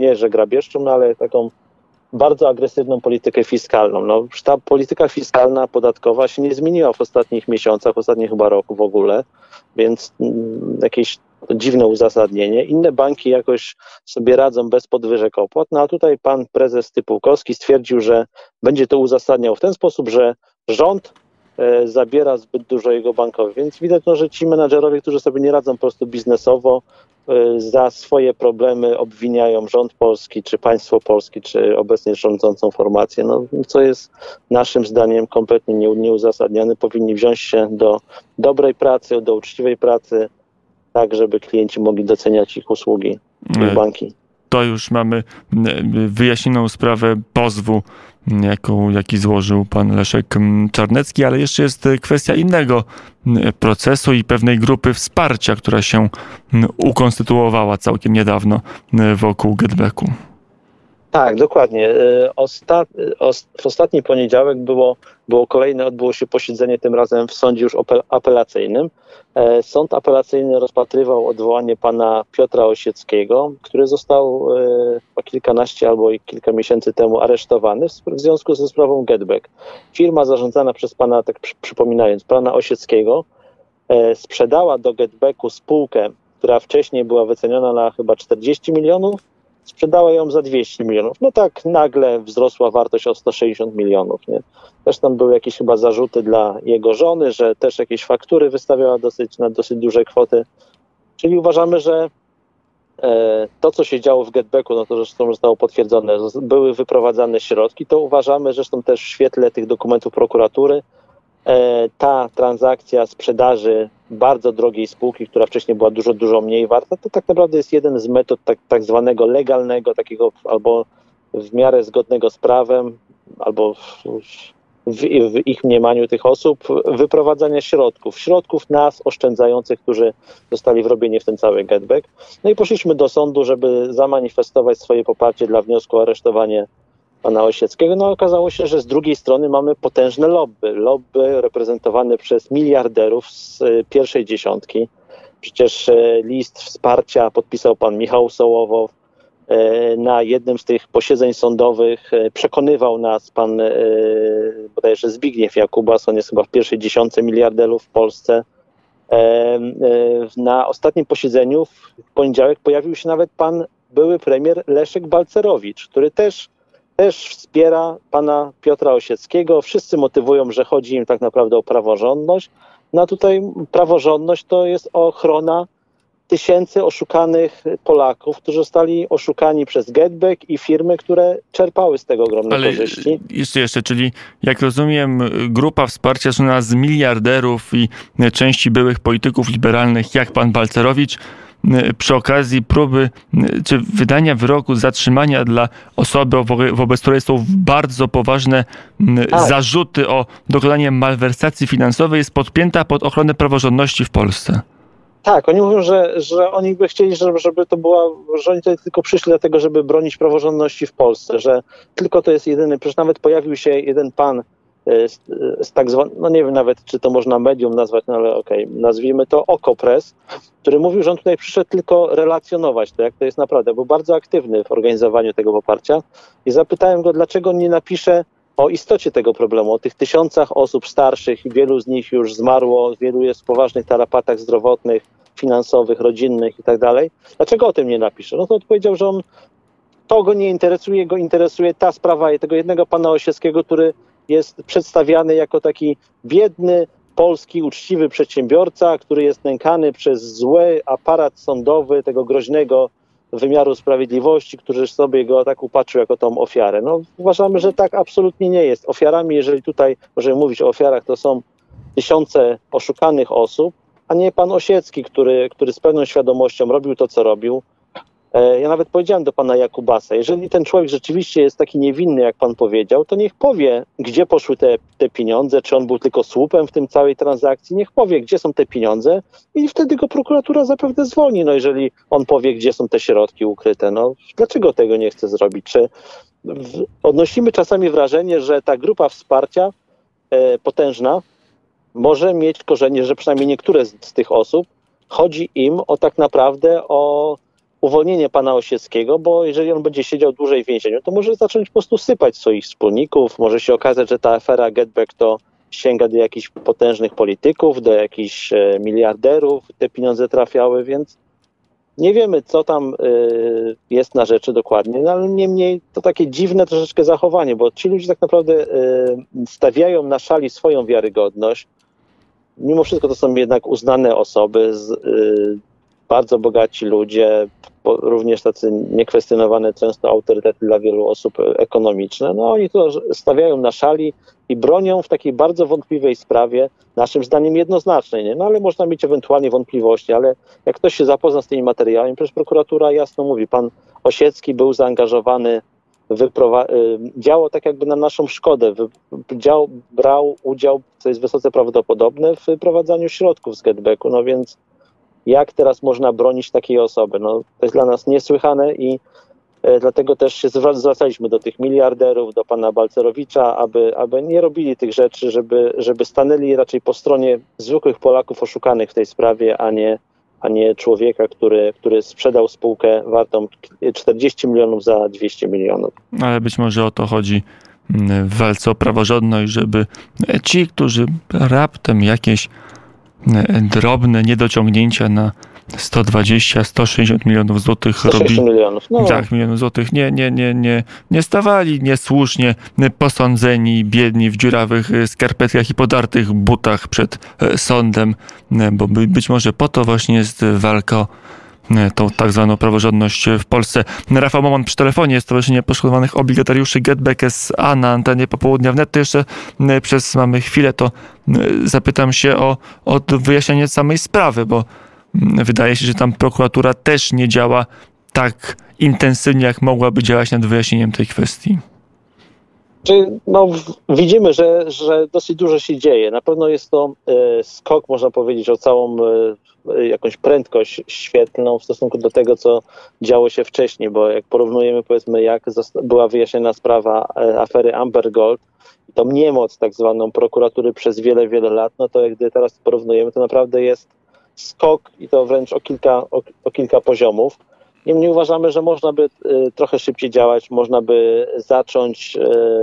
ale taką bardzo agresywną politykę fiskalną. No, ta polityka fiskalna, podatkowa się nie zmieniła w ostatnich miesiącach, w ostatnich chyba roku w ogóle, więc jakieś dziwne uzasadnienie. Inne banki jakoś sobie radzą bez podwyżek opłat, no a tutaj pan prezes Stypułkowski stwierdził, że będzie to uzasadniał w ten sposób, że rząd zabiera zbyt dużo jego bankowych. Więc widać, że ci menadżerowie, którzy sobie nie radzą po prostu biznesowo, za swoje problemy obwiniają rząd polski, czy państwo polskie, czy obecnie rządzącą formację, no, co jest naszym zdaniem kompletnie nieuzasadnione. Powinni wziąć się do dobrej pracy, do uczciwej pracy, tak żeby klienci mogli doceniać ich usługi, ich banki. To już mamy wyjaśnioną sprawę pozwu, jaki złożył pan Leszek Czarnecki, ale jeszcze jest kwestia innego procesu i pewnej grupy wsparcia, która się ukonstytuowała całkiem niedawno wokół GetBacku. Tak, dokładnie. W ostatni poniedziałek odbyło się posiedzenie, tym razem w sądzie już apelacyjnym. Sąd apelacyjny rozpatrywał odwołanie pana Piotra Osieckiego, który został kilkanaście albo kilka miesięcy temu aresztowany w związku ze sprawą GetBack. Firma zarządzana przez pana, tak przypominając, pana Osieckiego, sprzedała do GetBacku spółkę, która wcześniej była wyceniona na chyba 40 milionów, sprzedała ją za 200 milionów. No tak nagle wzrosła wartość o 160 milionów. Nie? Też tam były jakieś chyba zarzuty dla jego żony, że też jakieś faktury wystawiała na dosyć duże kwoty. Czyli uważamy, że to, co się działo w GetBacku, no to zresztą zostało potwierdzone, były wyprowadzane środki, to uważamy, zresztą też w świetle tych dokumentów prokuratury, ta transakcja sprzedaży bardzo drogiej spółki, która wcześniej była dużo mniej warta, to tak naprawdę jest jeden z metod tak zwanego legalnego, takiego albo w miarę zgodnego z prawem, albo w ich mniemaniu tych osób, wyprowadzania środków nas oszczędzających, którzy zostali wrobieni w ten cały GetBack. No i poszliśmy do sądu, żeby zamanifestować swoje poparcie dla wniosku o aresztowanie pana Osieckiego. No okazało się, że z drugiej strony mamy potężne lobby reprezentowane przez miliarderów z pierwszej dziesiątki. Przecież list wsparcia podpisał pan Michał Sołowow. Na jednym z tych posiedzeń sądowych przekonywał nas pan bodajże Zbigniew Jakubas, on jest chyba w pierwszej dziesiątce miliarderów w Polsce. Na ostatnim posiedzeniu w poniedziałek pojawił się nawet pan były premier Leszek Balcerowicz, który też wspiera pana Piotra Osieckiego. Wszyscy motywują, że chodzi im tak naprawdę o praworządność. No a tutaj praworządność to jest ochrona tysięcy oszukanych Polaków, którzy zostali oszukani przez GetBack i firmy, które czerpały z tego ogromne korzyści. Jeszcze, czyli jak rozumiem, grupa wsparcia słyna z miliarderów i części byłych polityków liberalnych, jak pan Balcerowicz, przy okazji próby czy wydania wyroku zatrzymania dla osoby, wobec której są bardzo poważne zarzuty o dokonanie malwersacji finansowej, jest podpięta pod ochronę praworządności w Polsce. Tak, oni mówią, że oni by chcieli, żeby to była, że oni tutaj tylko przyszli dlatego, żeby bronić praworządności w Polsce, że tylko to jest jedyny, przecież nawet pojawił się jeden pan z tak zwanym, no nie wiem nawet, czy to można medium nazwać, no ale okej, nazwijmy to Okopres, który mówił, że on tutaj przyszedł tylko relacjonować to, jak to jest naprawdę. Był bardzo aktywny w organizowaniu tego poparcia i zapytałem go, dlaczego nie napisze o istocie tego problemu, o tych tysiącach osób starszych i wielu z nich już zmarło, wielu jest w poważnych tarapatach zdrowotnych, finansowych, rodzinnych i tak dalej. Dlaczego o tym nie napisze? No to odpowiedział, że to go nie interesuje, go interesuje ta sprawa tego jednego pana Osieckiego, który jest przedstawiany jako taki biedny, polski, uczciwy przedsiębiorca, który jest nękany przez zły aparat sądowy tego groźnego wymiaru sprawiedliwości, który sobie go tak upatrzył jako tą ofiarę. No, uważamy, że tak absolutnie nie jest. Ofiarami, jeżeli tutaj możemy mówić o ofiarach, to są tysiące oszukanych osób, a nie pan Osiecki, który z pełną świadomością robił to, co robił. Ja nawet powiedziałem do pana Jakubasa, jeżeli ten człowiek rzeczywiście jest taki niewinny, jak pan powiedział, to niech powie, gdzie poszły te pieniądze, czy on był tylko słupem w tym całej transakcji, niech powie, gdzie są te pieniądze i wtedy go prokuratura zapewne zwolni, no jeżeli on powie, gdzie są te środki ukryte. No dlaczego tego nie chce zrobić? Czy odnosimy czasami wrażenie, że ta grupa wsparcia potężna może mieć korzenie, że przynajmniej niektóre z tych osób chodzi im o tak naprawdę o uwolnienie pana Osieckiego, bo jeżeli on będzie siedział dłużej w więzieniu, to może zacząć po prostu sypać swoich wspólników. Może się okazać, że ta afera GetBack to sięga do jakichś potężnych polityków, do jakichś miliarderów. Te pieniądze trafiały, więc nie wiemy, co tam jest na rzeczy dokładnie, no ale niemniej to takie dziwne troszeczkę zachowanie, bo ci ludzie tak naprawdę stawiają na szali swoją wiarygodność. Mimo wszystko to są jednak uznane osoby, bardzo bogaci ludzie, również tacy niekwestionowane często autorytety dla wielu osób ekonomiczne. No oni to stawiają na szali i bronią w takiej bardzo wątpliwej sprawie, naszym zdaniem jednoznacznej, nie? No ale można mieć ewentualnie wątpliwości, ale jak ktoś się zapozna z tymi materiałami, przecież prokuratura jasno mówi, pan Osiecki był zaangażowany, działał tak jakby na naszą szkodę, brał udział, co jest wysoce prawdopodobne, w prowadzeniu środków z GetBacku, no więc jak teraz można bronić takiej osoby? No, to jest dla nas niesłychane i dlatego też się zwracaliśmy do tych miliarderów, do pana Balcerowicza, aby nie robili tych rzeczy, żeby stanęli raczej po stronie zwykłych Polaków oszukanych w tej sprawie, a nie człowieka, który sprzedał spółkę wartą 40 milionów za 200 milionów. Ale być może o to chodzi w walce o praworządność, żeby ci, którzy raptem jakieś drobne niedociągnięcia na 120-160 milionów złotych 160 milionów. No. Tak, milionów złotych. Nie stawali niesłusznie posądzeni, biedni w dziurawych skarpetkach i podartych butach przed sądem, bo być może po to właśnie jest walka o tą tak zwaną praworządność w Polsce. Rafał Moman przy telefonie, Stowarzyszenie Poszkodowanych Obligatariuszy GetBack S.A. na antenie Popołudnia Wnet. To jeszcze mamy chwilę, to zapytam się o wyjaśnienie samej sprawy, bo wydaje się, że tam prokuratura też nie działa tak intensywnie, jak mogłaby działać nad wyjaśnieniem tej kwestii. No, widzimy, że dosyć dużo się dzieje. Na pewno jest to skok, można powiedzieć, o całą jakąś prędkość świetlną w stosunku do tego, co działo się wcześniej, bo jak porównujemy, powiedzmy, jak była wyjaśniona sprawa afery Amber Gold, tą niemoc tak zwaną prokuratury przez wiele, wiele lat, no to jak gdy teraz porównujemy, to naprawdę jest skok i to wręcz o kilka poziomów. Niemniej uważamy, że można by trochę szybciej działać, można by zacząć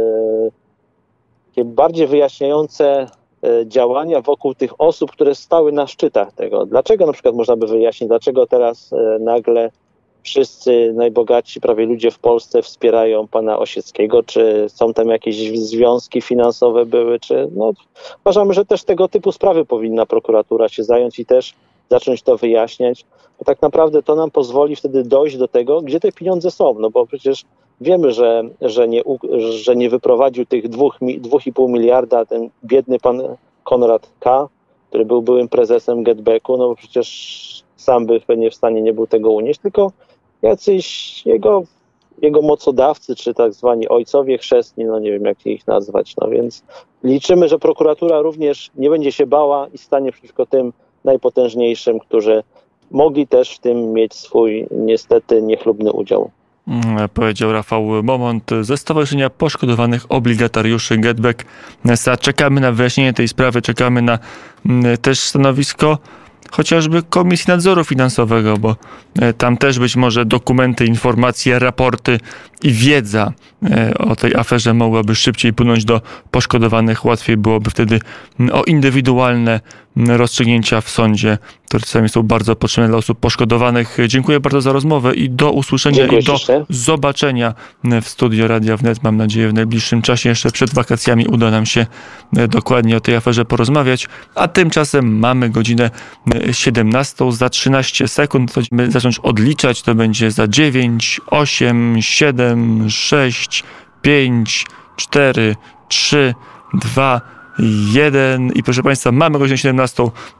takie bardziej wyjaśniające działania wokół tych osób, które stały na szczytach tego. Dlaczego na przykład można by wyjaśnić, dlaczego teraz nagle wszyscy najbogatsi prawie ludzie w Polsce wspierają pana Osieckiego, czy są tam jakieś związki finansowe były, czy no, uważamy, że też tego typu sprawy powinna prokuratura się zająć i też zacząć to wyjaśniać, bo tak naprawdę to nam pozwoli wtedy dojść do tego, gdzie te pieniądze są, no bo przecież wiemy, że nie wyprowadził tych 2,5 miliarda ten biedny pan Konrad K., który był byłym prezesem GetBacku, no bo przecież sam by pewnie w stanie nie był tego unieść, tylko jacyś jego mocodawcy, czy tak zwani ojcowie chrzestni, no nie wiem jak ich nazwać, no więc liczymy, że prokuratura również nie będzie się bała i stanie przeciwko tym najpotężniejszym, którzy mogli też w tym mieć swój niestety niechlubny udział. Powiedział Rafał Momont ze Stowarzyszenia Poszkodowanych Obligatariuszy GetBack SA. Czekamy na wyjaśnienie tej sprawy, czekamy na też stanowisko chociażby Komisji Nadzoru Finansowego, bo tam też być może dokumenty, informacje, raporty i wiedza o tej aferze mogłaby szybciej płynąć do poszkodowanych. Łatwiej byłoby wtedy o indywidualne rozstrzygnięcia w sądzie, które czasami są bardzo potrzebne dla osób poszkodowanych. Dziękuję bardzo za rozmowę i do usłyszenia i do zobaczenia w studio Radia Wnet. Mam nadzieję w najbliższym czasie, jeszcze przed wakacjami uda nam się dokładnie o tej aferze porozmawiać. A tymczasem mamy godzinę 17. Za 13 sekund będziemy zacząć odliczać. To będzie za 9, 8, 7, 6, 5, 4, 3, 2, 1. I proszę Państwa, mamy godzinę 17.